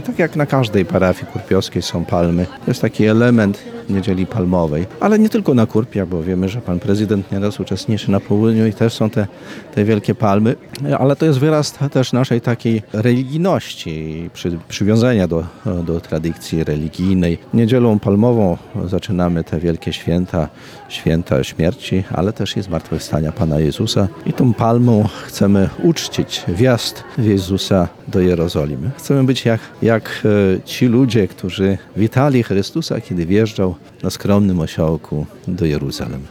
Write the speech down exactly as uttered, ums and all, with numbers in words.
Tak jak na każdej parafii kurpiowskiej są palmy. To jest taki element Niedzieli Palmowej. Ale nie tylko na Kurpiach, bo wiemy, że pan prezydent nieraz uczestniczy na południu i też są te, te wielkie palmy. Ale to jest wyraz też naszej takiej religijności i przy, przywiązania do, do tradycji religijnej. Niedzielą Palmową zaczynamy te wielkie święta, święta śmierci, ale też i zmartwychwstania Pana Jezusa. I tą palmą chcemy uczcić wjazd Jezusa do Jerozolimy. Chcemy być jak, jak ci ludzie, którzy witali Chrystusa, kiedy wjeżdżał na skromnym osiołku do Jeruzalem.